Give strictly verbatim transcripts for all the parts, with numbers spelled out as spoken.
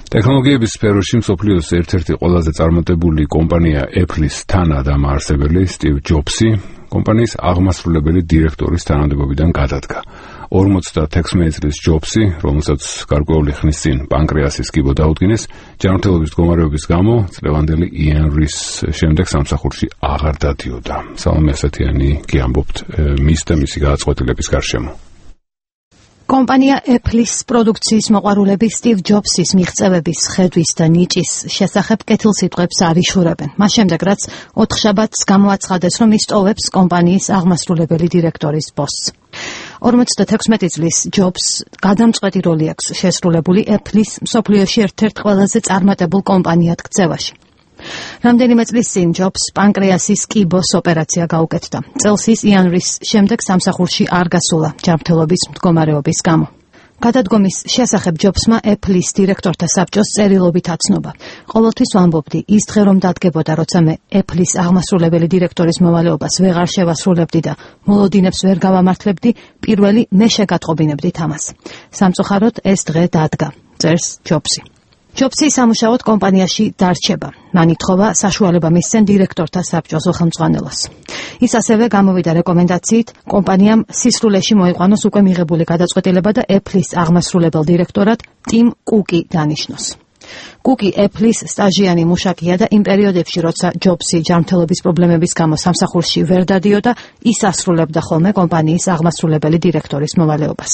ტექნოლოგიების სფეროში მსოფლიოს ერთ-ერთი ყველაზე წარმატებული კომპანია Apple-ის თანადამაარსებელი სტივ ჯობსი კომპანიის აღმასრულებელი დირექტორის თანამდებობიდან გადადგა. ორმოცდაექვსი წლის ჯობსი, რომელსაც გარკვეული ხნის წინ პანკრეასის კიბო დაუდგინეს, ჯანმრთელობის მდგომარეობის გამო წლევანდელი იან რის შემდეგ სამსახურში აღარ დადიოდა. სალომე ასათიანი გიამბობთ მის და მისი გადაწყვეტილების გარშემო. კომპანია Apple-ის პროდუქციის მოყვარულები სტივ ჯობსის მიღწევების, ხედვის და ნიჭის შესახებ კეთილსიტყვებს არ იშურებენ. მას შემდეგ, რაც ოთხშაბათს გამოაცხადეს, რომ ის ტოვებს კომპანიის აღმასრულებელი დირექტორის პოსტს. ორმოცდაექვსი წლის ჯობს გადამწყვეტი როლი აქვს შესრულებული Apple-ის მსოფლიოში ერთ-ერთ ყველაზე წარმატებულ კომპანიად ქცევაში. რამდენიმე წლის წინ ჯობს პანკრეასის კიბოს ოპერაცია გაუკეთდა. წელს ის იან რის შემდეგ სამსახურში არ გასულა ჯანმრთელობის მდგომარეობის გამო. გადადგომის შესახებ ჯობსმა Apple-ის დირექტორთა საბჭოს წერილობით აცნობა. ყოველთვის ვამბობდი, ის დღე რომ დადგებოდა, როცა მე Apple-ის აღმასრულებელი დირექტორის მოვალეობას ვეღარ შევასრულებდი და მოლოდინებს ვერ გავამართლებდი, პირველი მე შეგატყობინებდით ამას. სამწუხაროდ ეს დღე დადგა, წერს ჯობსი. ჯობსი სამუშაოდ კომპანიაში დარჩება. მან ითხოვა საშუალება მისცენ დირექტორთა საბჭოს ხელმძღვანელოს. ის ასევე გამოვიდა რეკომენდაციით კომპანიამ სისრულეში მოიყვანოს უკვე მიღებული გადაწყვეტილება და Apple-ის აღმასრულებელ დირექტორად ტიმ კუკი დანიშნოს. კუკი Apple-ის სტაჟიანი მუშაკია და იმ პერიოდებში, როცა ჯობსი ჯანმრთელობის პრობლემების გამო სამსახურში ვერ დადიოდა, ის ასრულებდა ხოლმე კომპანიის აღმასრულებელი დირექტორის მოვალეობას.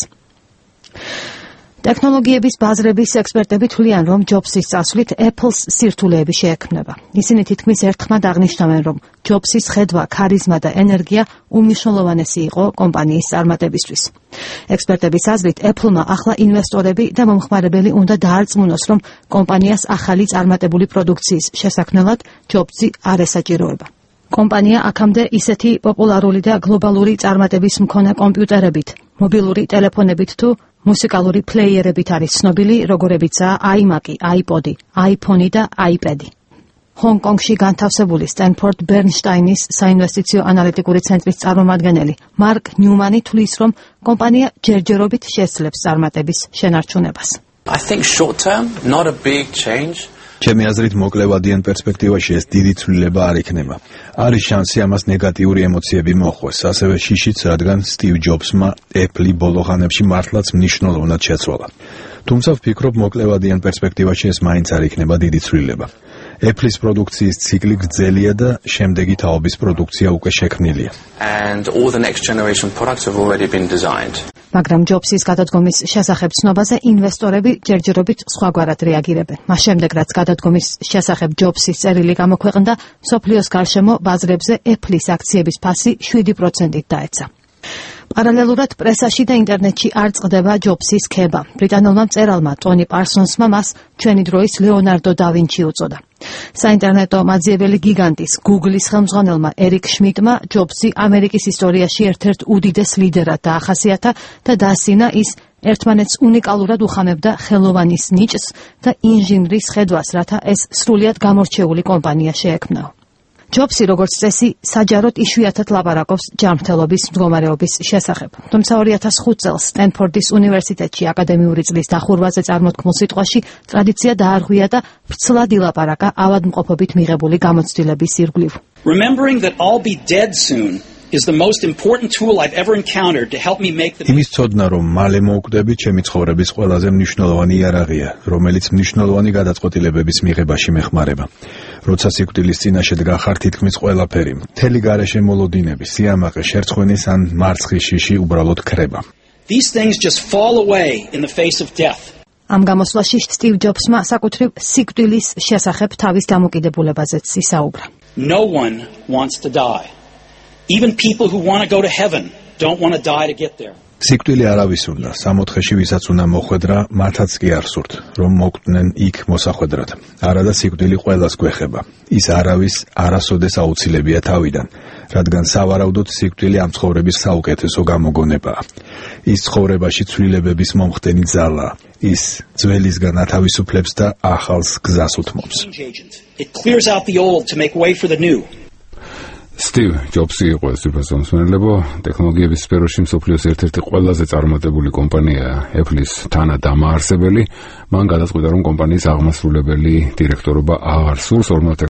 ტექნოლოგიების ბაზრების ექსპერტები თვლიან, რომ ჯობსის წასვლით Apple-ს სირთულეები შეექმნება. ისინი თითქმის ერთხმად აღნიშნავენ, რომ ჯობსის ხედვა, ქარიზმა და ენერგია უმნიშვნელოვანესი იყო კომპანიის წარმატებისთვის. ექსპერტების აზრით, Apple-მა ახლა ინვესტორები და მომხმარებელი უნდა დაარწმუნოს, რომ კომპანიას ახალი წარმატებული პროდუქციის შესაქმნელად ჯობსი არ ესაჭიროება. კომპანია აქამდე ისეთი პოპულარული და გლობალური წარმატების მქონე კომპიუტერებით, მობილური ტელეფონებით თუ მუსიკალური პლეიერებით არის ცნობილი, როგორებიცაა iMac, iPod, iPhone და iPad. ჰონგ-კონგში განთავსებული სტენფორდ ბერნშტაინის საინვესტიციო ანალიტიკური ცენტრის წარმომადგენელი მარკ ნიუმანი თვლის, რომ კომპანია ჯერჯერობით შესძლებს წარმატების შენარჩუნებას. I think short term, not a big change. ჩემი აზრით მოკლევადიან პერსპექტივაში ეს დიდი ცვლილება არ იქნება. არის შანსი ამას ნეგატიური ემოციები მოხვეს, ასევე შიშიც, რადგან სტივ ჯობსმა Apple-ი ბოლო ხანებში მართლაც მნიშვნელოვნად შეცვალა. თუმცა ვფიქრობ, მოკლევადიან პერსპექტივაში ეს მაინც არ იქნება დიდი ცვლილება. Apple-ის პროდუქციის ციკლი გრძელია და შემდეგი თაობის პროდუქცია უკვე შექმნილია. And all the next generation products have already been designed. მაგრამ ჯობსის გადადგომის შესახებ ცნობაზე ინვესტორები ჯერჯერობით სხვაგვარად რეაგირებენ. მას შემდეგ, რაც გადადგომის შესახებ ჯობსის წერილი გამოქვეყნდა, მსოფლიოს გარშემო ბაზრებზე Apple-ის აქციების ფასი შვიდი პროცენტით დაეცა. პარალელურად პრესაში და ინტერნეტში არ წყდება ჯობსის ქება. ბრიტანულმა მწერალმა ტონი პარსონსმა მას ჩვენი დროის ლეონარდო და ვინჩი უწოდა. საინტერნეტო მაძიებელი გიგანტის Google-ის ხელმძღვანელმა ერიკ შმიდტმა ჯობსი ამერიკის ისტორიაში ერთ-ერთ უდიდეს ლიდერად დაახასიათა და დაასინა ის ერთმანეთს უნიკალურად უხამებდა ხელოვანის ნიჭს და ინჟინრის ხედვას, რათა ეს სრულიად გამორჩეული კომპანია შეექმნაო. ჯობსი, როგორც წესი, საჯაროდ იშვიათად ლაპარაკობს ჯანმრთელობის მდგომარეობის შესახებ. თუმცა ორი ათას ხუთი წელს სტენფორდის უნივერსიტეტში აკადემიური წლის დახურვაზე წარმოთქმულ სიტყვაში ტრადიცია დაარღვია და ვრცლად ილაპარაკა ავადმყოფობით მიღებული გამოცდილების ირგვლივ. Remembering that I'll be dead soon is the most important tool I've ever encountered to help me make the იმის ცოდნა, რომ მალე მოვკვდები, ჩემი ცხოვრების ყველაზე მნიშვნელოვანი იარაღია, რომელიც მნიშვნელოვანი გადაწყვეტილებების მიღებაში მეხმარება. როცა სიკვდილის წინაშე დგახარ, თითქმის ყველაფერი, მთელი გარეშე მოლოდინები, სიამაყე, შერცხვენის ან მარცხის შიში უბრალოდ ქრება. These things just fall away in the face of death. ამ გამოსვლაში სტივ ჯობსმა საკუთრივ სიკვდილის შესახებ თავის დამოკიდებულებაზეც ისაუბრა. No one wants to die. Even people who want to go to heaven don't want to die to get there. სიკვდილი არავის უნდა, სამოთხეში ვისაც უნდა მოხვედრა, მათაც კი არ სურთ, რომ მოკვდნენ იქ მოსახვედრად. არადა სიკვდილი ყველას გვეხება. ის არავის არასოდეს აუცილებია თავიდან, რადგან სავარაუდოდ სიკვდილი ამ ცხოვრების საუკეთესო გამოგონებაა. ის ცხოვრებაში ცვლილებების მომხდენი ძალაა. ის ძველისგან ათავისუფლებს და ახალს გზას უთმობს. It clears out the old to make way for the new. სტივ ჯობსი იყო ეს უბრალოდ ტექნოლოგიების სფეროში მსოფლიოს ერთ-ერთი ყველაზე წარმატებული კომპანია Apple-ის თანადამაარსებელი. მან გადაწყვიტა, რომ კომპანიის აღმასრულებელი დირექტორობა აღარ სურს.